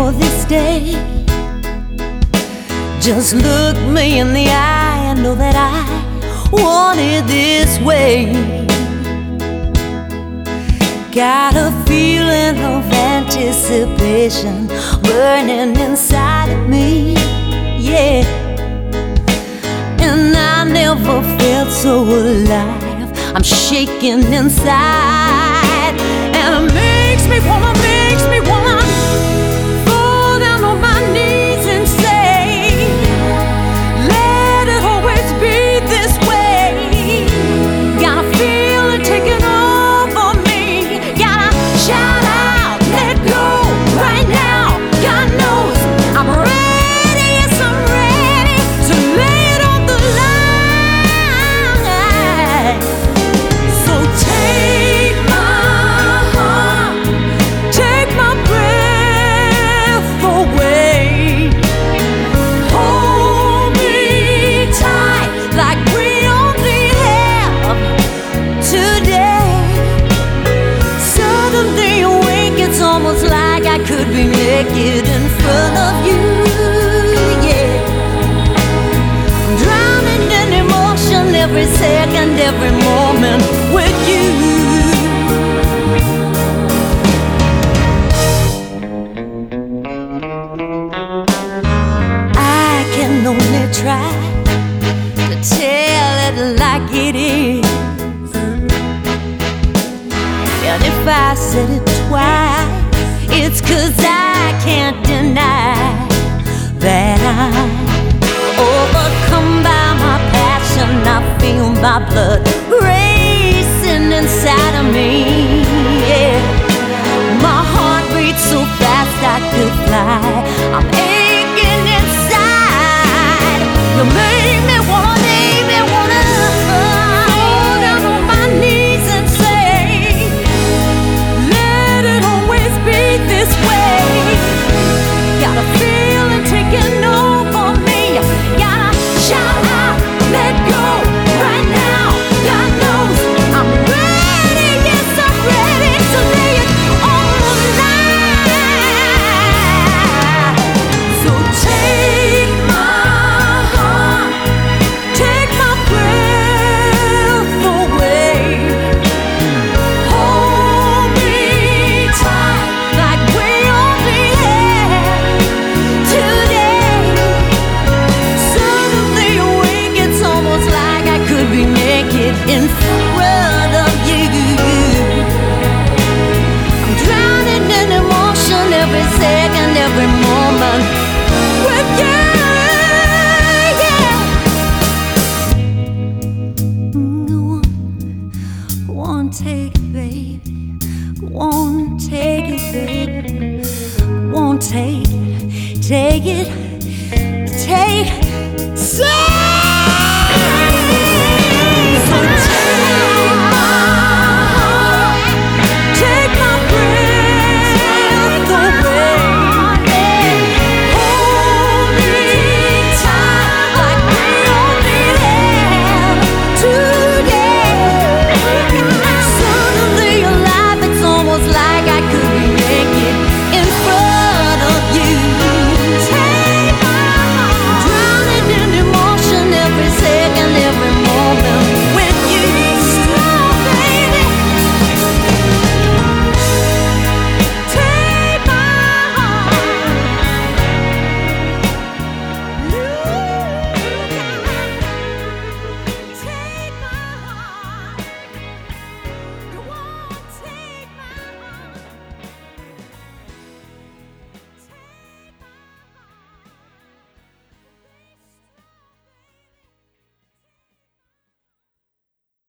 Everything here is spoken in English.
for this day. Just look me in the eye and know that I want it this way. Got a feeling of anticipation burning inside of me, yeah. And I never felt so alive. I'm shaking inside, and it makes me wanna fall down on my knees and say, let it always be this way. Got a feeling taking over me. Gotta shout out, let go right now. God knows I'm ready, yes I'm ready to lay it on the line. So take my heart, take my breath away. Hold me tight like we only have today. Suddenly awake, it's almost like I could be naked in front of you, yeah. Drowning in emotion every second, every moment with you. I can only try to tell it like it is. And if I said it twice, it's 'cause I can't deny that I'm overcome by my passion. I feel my blood racing inside of me, yeah. My heart beats so fast I could fly. I'm aching inside. You make me wanna fall down on my knees and say, let it always be this way. Got a feeling taking over me. Gotta shout out, let go right now. God knows I'm ready, yes I'm ready to lay it on the line. So take my heart, take my breath away. Hold me tight like we only have today. Suddenly awake, it's almost like I could be naked in front of you. I'm drowning in emotion every second, every moment with you, yeah. Go on, take it, baby. Go on, take it, baby. Go on, take it, take it, take.